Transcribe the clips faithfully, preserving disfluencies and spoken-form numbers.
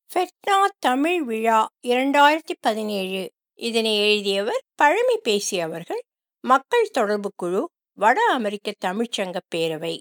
FeTNA Tamil விழா இரண்டாயிரத்தி பதினேழு. இதனை எழுதியவர் பழமி பேசி அவர்கள். மக்கள் தொடர்பு குழு, வட அமெரிக்க தமிழ்ச்சங்க பேரவை.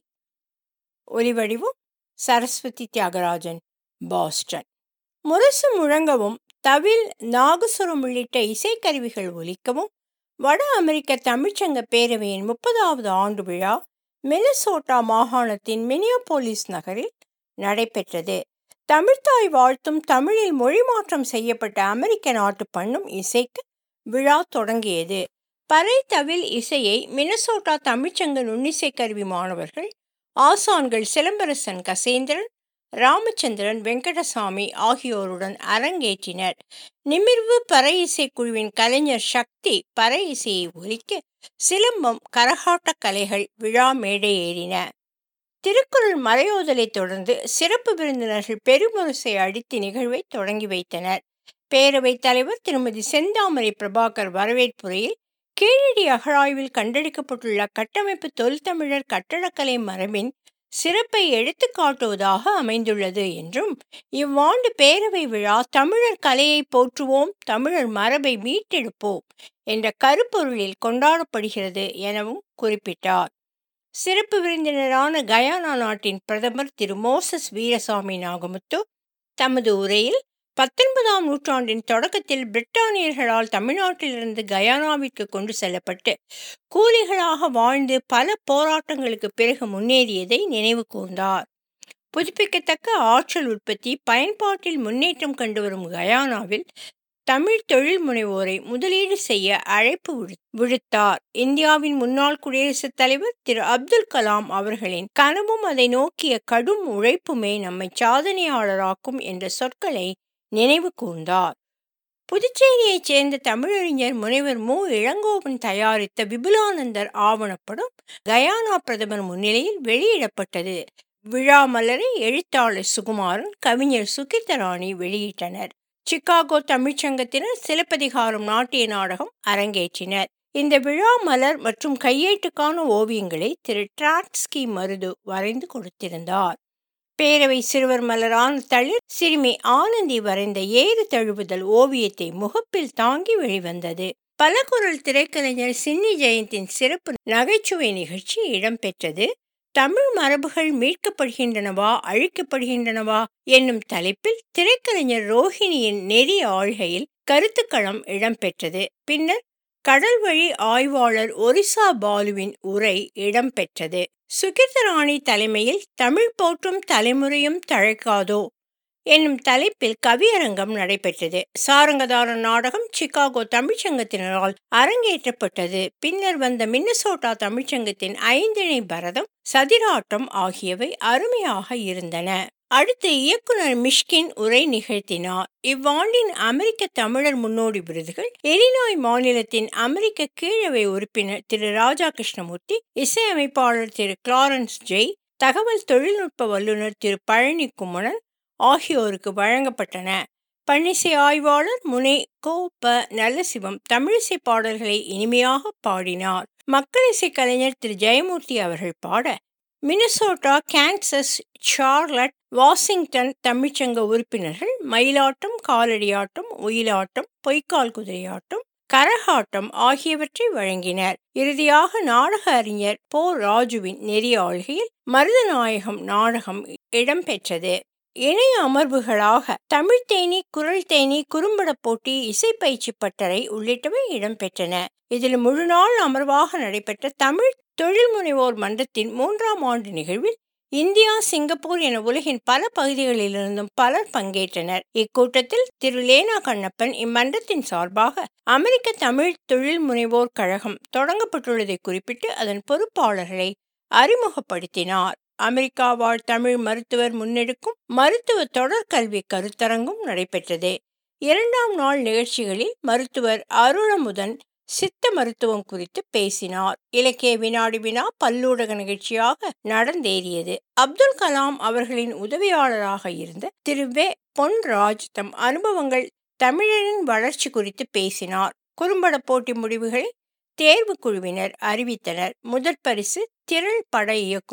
ஒலிவடிவம் சரஸ்வதி தியாகராஜன், பாஸ்டன். முரசு முழங்கவும் தவில், நாகசுரம் உள்ளிட்ட இசைக்கருவிகள் ஒலிக்கவும் வட அமெரிக்க தமிழ்ச்சங்க பேரவையின் முப்பதாவது ஆண்டு விழா மினசோட்டா மாகாணத்தின் மினியாபோலிஸ் நகரில் நடைபெற்றது. தமிழ்த்தாய் வாழ்த்தும் தமிழில் மொழி மாற்றம் செய்யப்பட்ட அமெரிக்க நாட்டு பண்ணும் இசைக்கு விழா தொடங்கியது. பறை தவில் இசையை மினசோட்டா தமிழ்ச்சங்க நுண்ணிசை கருவி மாணவர்கள், ஆசான்கள் சிலம்பரசன் கசேந்திரன், ராமச்சந்திரன், வெங்கடசாமி ஆகியோருடன் அரங்கேற்றினர். நிமிர்வு பறை இசை குழுவின் கலைஞர் சக்தி பறை இசையை ஒலிக்க, சிலம்பம், கரகாட்ட கலைகள் விழா மேடை ஏறின. திருக்குறள் மறையோதலை தொடர்ந்து சிறப்பு விருந்தினர்கள் பெருமுரசை அடித்து நிகழ்வை தொடங்கி வைத்தனர். பேரவைத் தலைவர் திருமதி செந்தாமரை பிரபாகர் வரவேற்புரையில், கீழடி அகழாய்வில் கண்டெடுக்கப்பட்டுள்ள கட்டமைப்பு தொல்தமிழர் கட்டடக்கலை மரபின் சிறப்பை எடுத்து காட்டுவதாக அமைந்துள்ளது என்றும், இவ்வாண்டு பேரவை விழா தமிழர் கலையை போற்றுவோம், தமிழர் மரபை மீட்டெடுப்போம் என்ற கருப்பொருளில் கொண்டாடப்படுகிறது எனவும் குறிப்பிட்டார். சிறப்பு விருந்தினரான கயானா நாட்டின் பிரதமர் திரு மோசஸ் வீரசாமி நாகமுத்து தமது உரையில், பத்தொன்பதாம் நூற்றாண்டின் தொடக்கத்தில் பிரிட்டானியர்களால் தமிழ்நாட்டிலிருந்து கயானாவிற்கு கொண்டு செல்லப்பட்டு கூலிகளாக வாழ்ந்து பல போராட்டங்களுக்கு பிறகு முன்னேறியதை நினைவு கூர்ந்தார். புதுப்பிக்கத்தக்க ஆற்றல் உற்பத்தி பயன்பாட்டில் முன்னேற்றம் கண்டு வரும் கயானாவில் தமிழ் தொழில் முனைவோரை முதலீடு செய்ய அழைப்பு விடுத்தார். இந்தியாவின் முன்னாள் குடியரசுத் தலைவர் திரு அப்துல் கலாம் அவர்களின் கனவும் அதை நோக்கிய கடும் உழைப்புமே நம்மை சாதனையாளராக்கும் என்ற சொற்களை நினைவு கூர்ந்தார். புதுச்சேரியைச் சேர்ந்த தமிழறிஞர் முனைவர் மு இளங்கோவன் தயாரித்த விபுலானந்தர் ஆவணப்படம் கயானா பிரதமர் முன்னிலையில் வெளியிடப்பட்டது. விழா மலரை எழுத்தாளர் சுகுமாரன், கவிஞர் சுகிர்தராணி வெளியிட்டனர். சிகாகோ தமிழ்ச்சங்கத்தினர் சிலப்பதிகாரம் நாட்டிய நாடகம் அரங்கேற்றினர். இந்த விழா மலர் மற்றும் கையேட்டுக்கான ஓவியங்களை திரு டிராட்ஸ்கி மருது வரைந்து கொடுத்திருந்தார். பேரவை சிறுவர் மலரான தளிர் சிறுமி ஆனந்தி வரைந்த ஏறு தழுவுதல் ஓவியத்தை முகப்பில் தாங்கி வெளிவந்தது. பலகுரல் திரைக்கலைஞர் சின்னி ஜெயந்தின் சிறப்பு நகைச்சுவை நிகழ்ச்சி இடம்பெற்றது. தமிழ் மரபுகள் மீட்கப்படுகின்றனவா அழிக்கப்படுகின்றனவா என்னும் தலைப்பில் திரைக்கலைஞர் ரோஹிணியின் நெறி ஆழ்கையில் கருத்துக்களம் இடம்பெற்றது. பின்னர் கடல் வழி ஆய்வாளர் ஒரிசா பாலுவின் உரை இடம்பெற்றது. சுகிர்தராணி தலைமையில் தமிழ் போற்றும் தலைமுறையும் தழைக்காதோ என்னும் தலைப்பில் கவியரங்கம் நடைபெற்றது. சாரங்கதார நாடகம் சிகாகோ தமிழ்ச்சங்கத்தினரால் அரங்கேற்றப்பட்டது. பின்னர் வந்த மின்னசோட்டா தமிழ்ச்சங்கத்தின் ஐந்திணை பரதம், சதிராட்டம் ஆகியவை அருமையாக இருந்தன. அடுத்து இயக்குனர் மிஷ்கின் உரை நிகழ்த்தினார். இவ்வாண்டின் அமெரிக்க தமிழர் முன்னோடி விருதுகள் இலினாய் மாநிலத்தின் அமெரிக்க கீழவை உறுப்பினர் திரு ராஜா கிருஷ்ணமூர்த்தி, இசையமைப்பாளர் திரு கிளாரன்ஸ் ஜெய், தகவல் தொழில்நுட்ப வல்லுநர் திரு பழனி குமணன் ஆகியோருக்கு வழங்கப்பட்டன. பன்னிசை ஆய்வாளர் முனை கோ ப நல்லசிவம் தமிழிசை பாடல்களை இனிமையாக பாடினார். மக்களிசை கலைஞர் திரு ஜெயமூர்த்தி அவர்கள் பாட, மினசோட்டா, கான்சஸ், சார்லட், வாஷிங்டன் தமிழ்ச்சங்க உறுப்பினர்கள் மயிலாட்டம், காலடியாட்டம், ஒயிலாட்டம், பொய்க்கால் குதிரையாட்டம், கரகாட்டம் ஆகியவற்றை வழங்கினர். இறுதியாக நாடக அறிஞர் போ ராஜுவின் நெறி ஆழ்கையில் மருதநாயகம் நாடகம் இடம்பெற்றது. இணைய அமர்வுகளாக தமிழ் தேனி, குரல் தேனி, குறும்பட போட்டி, இசை பயிற்சி பட்டறை உள்ளிட்டவை இடம்பெற்றன. இதில் முழுநாள் அமர்வாக நடைபெற்ற தமிழ் தொழில் முனைவோர் மன்றத்தின் மூன்றாம் ஆண்டு நிகழ்வில் இந்தியா, சிங்கப்பூர் என உலகின் பல பகுதிகளிலிருந்தும் பலர் பங்கேற்றனர். இக்கூட்டத்தில் திரு லேனா கண்ணப்பன் இம்மன்றத்தின் சார்பாக அமெரிக்க தமிழ் தொழில் முனைவோர் கழகம் தொடங்கப்பட்டுள்ளதை குறிப்பிட்டு அதன் பொறுப்பாளர்களை அறிமுகப்படுத்தினார். அமெரிக்கா வாழ் தமிழ் மருத்துவர் முன்னெடுக்கும் மருத்துவ தொடர்கல்வி கருத்தரங்கும் நடைபெற்றது. இரண்டாம் நாள் நிகழ்ச்சிகளில் மருத்துவர் அருளமுதன் சித்த மருத்துவம் குறித்து பேசினார். இலக்கிய வினாடி வினா பல்லூடக நிகழ்ச்சியாக நடந்தேறியது. அப்துல் கலாம் அவர்களின் உதவியாளராக இருந்த திரு வே பொன்ராஜ் தம் அனுபவங்கள் தமிழரின் வளர்ச்சி குறித்து பேசினார். குறும்பட போட்டி முடிவுகளை தேர்வு குழுவினர் அறிவித்தனர். முதற் பரிசு திரள் பட இயக்குனர்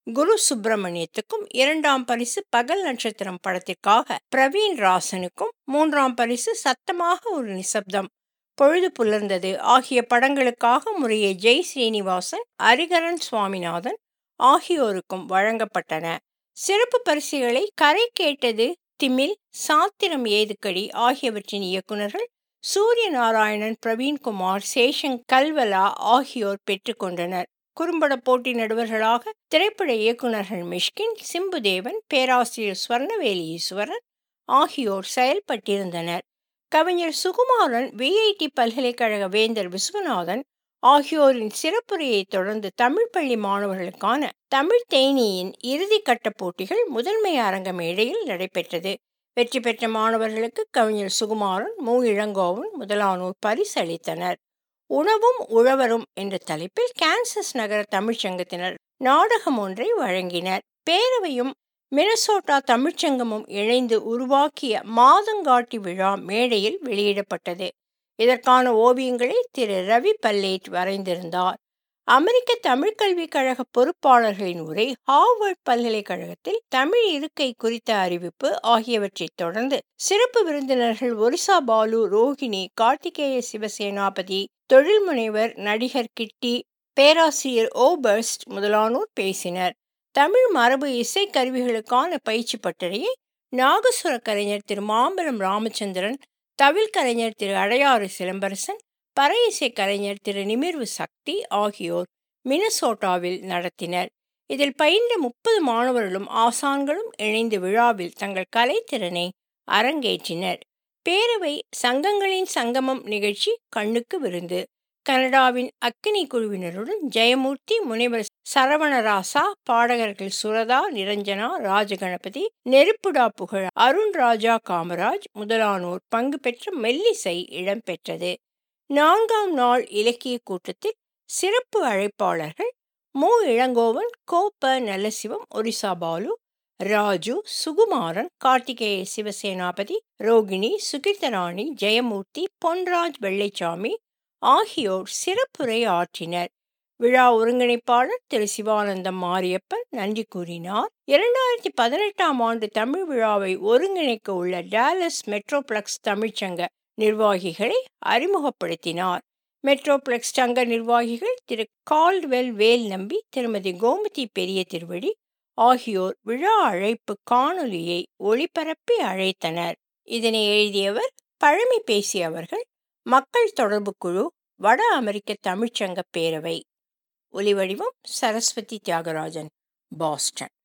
குரு சுப்பிரமணியத்துக்கும், இரண்டாம் பரிசு பகல் நட்சத்திரம் படத்திற்காக பிரவீன் ராசனுக்கும், மூன்றாம் பரிசு சத்தமாக ஒரு நிசப்தம், பொழுது புலர்ந்தது ஆகிய படங்களுக்காக முறையே ஜெய் ஸ்ரீனிவாசன், ஹரிகரன் சுவாமிநாதன் ஆகியோருக்கும் வழங்கப்பட்டன. சிறப்பு பரிசுகளை கரை கேட்டது திமில், சாத்திரம் ஏதுக்கடி ஆகியவற்றின் இயக்குநர்கள் சூரிய நாராயணன், பிரவீன்குமார், சேஷன் கல்வலா ஆகியோர் பெற்றுக்கொண்டனர். குறும்பட போட்டி நடுவர்களாக திரைப்பட இயக்குநர்கள் மிஷ்கின், சிம்புதேவன், பேராசிரியர் ஸ்வர்ணவேலி ஈஸ்வரன் ஆகியோர் செயல்பட்டிருந்தனர். கவிஞர் சுகுமாரன், விஐடி பல்கலைக்கழக வேந்தர் விஸ்வநாதன் ஆகியோரின் சிறப்புரையை தொடர்ந்து தமிழ் பள்ளி மாணவர்களுக்கான தமிழ் தேனியின் இறுதி கட்ட போட்டிகள் முதன்மை அரங்க மேடையில் நடைபெற்றது. வெற்றி பெற்ற மாணவர்களுக்கு கவிஞர் சுகுமாரன், மு இளங்கோவன் முதலானோர் பரிசளித்தனர். உணவும் உழவரும் என்ற தலைப்பில் கான்சஸ் நகர தமிழ்ச்சங்கத்தினர் நாடகம் ஒன்றை வழங்கினர். பேரவையும் மினசோட்டா தமிழ்ச்சங்கமும் இணைந்து உருவாக்கிய மாதங்காட்டி விழா மேடையில் வெளியிடப்பட்டது. இதற்கான ஓவியங்களை திரு ரவி பல்லேட் வரைந்திருந்தார். அமெரிக்க தமிழ் கல்விக் கழக பொறுப்பாளர்களின் உரை, ஹார்வர்ட் பல்கலைக்கழகத்தில் தமிழ் இருக்கை குறித்த அறிவிப்பு ஆகியவற்றை தொடர்ந்து சிறப்பு விருந்தினர்கள் ஒரிசா பாலு, ரோகிணி, கார்த்திகேய சிவசேனாபதி, தொழில் முனைவர் நடிகர் கிட்டி, பேராசிரியர் ஓபர்ஸ்ட் முதலானோர் பேசினர். தமிழ் மரபு இசை கருவிகளுக்கான பயிற்சி பட்டறையை நாகசுர கலைஞர் திரு மாம்பலம் ராமச்சந்திரன், தவில் கலைஞர் திரு அடையாறு சிலம்பரசன், பறை இசை கலைஞர் திரு நிமிர்வு சக்தி ஆகியோர் மினசோட்டாவில் நடத்தினர். இதில் பயின்ற முப்பது மாணவர்களும் ஆசான்களும் இணைந்து விழாவில் தங்கள் கலைத்திறனை அரங்கேற்றினர். பேரவை சங்கங்களின் சங்கமம் நிகழ்ச்சி கண்ணுக்கு விருந்து. கனடாவின் அக்கினி குழுவினருடன் ஜெயமூர்த்தி, முனைவர் சரவணராசா, பாடகர்கள் சுரதா, நிரஞ்சனா, ராஜகணபதி, நெருப்புடா புகழ், அருண் ராஜா காமராஜ் முதலானோர் பங்கு பெற்ற மெல்லிசை இடம்பெற்றது. நான்காம் நாள் இலக்கிய கூட்டத்தில் சிறப்பு அழைப்பாளர்கள் மு இளங்கோவன், கோப்ப நல்லசிவம், ஒரிசா பாலு, ராஜு, சுகுமாரன், கார்த்திகேய சிவசேனாபதி, ரோகிணி, சுகிர்தராணி, ஜெயமூர்த்தி, பொன்ராஜ் வெள்ளைச்சாமி ஆகியோர் சிறப்புரை ஆற்றினர். விழா ஒருங்கிணைப்பாளர் திரு சிவானந்தம் மாரியப்பன் நன்றி கூறினார். இரண்டாயிரத்தி பதினெட்டாம் ஆண்டு தமிழ் விழாவை ஒருங்கிணைக்க உள்ள டாலஸ் மெட்ரோபிளக்ஸ் தமிழ்ச்சங்க நிர்வாகிகளை அறிமுகப்படுத்தினார். மெட்ரோபிளக்ஸ் சங்க நிர்வாகிகள் திரு கால்ட்வெல் வேல் நம்பி, திருமதி கோமதி பெரிய திருவடி ஆகியோர் விழா அழைப்பு காணொலியை ஒளிபரப்பி அழைத்தனர். இதனை எழுதியவர் பழமை பேசியவர்கள், மக்கள் தொடர்பு குழு, வட அமெரிக்க தமிழ்ச்சங்க பேரவை. ஒலிவடிவம் சரஸ்வதி தியாகராஜன், பாஸ்டன்.